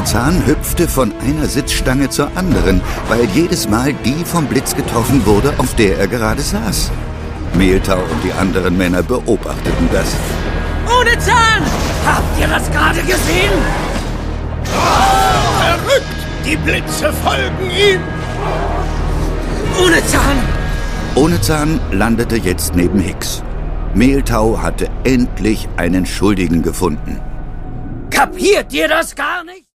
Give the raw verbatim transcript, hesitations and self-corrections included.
Ohne Zahn hüpfte von einer Sitzstange zur anderen, weil jedes Mal die vom Blitz getroffen wurde, auf der er gerade saß. Mehltau und die anderen Männer beobachteten das. Ohne Zahn! Habt ihr das gerade gesehen? Oh, verrückt! Die Blitze folgen ihm! Ohne Zahn! Ohne Zahn landete jetzt neben Hicks. Mehltau hatte endlich einen Schuldigen gefunden. Kapiert ihr das gar nicht?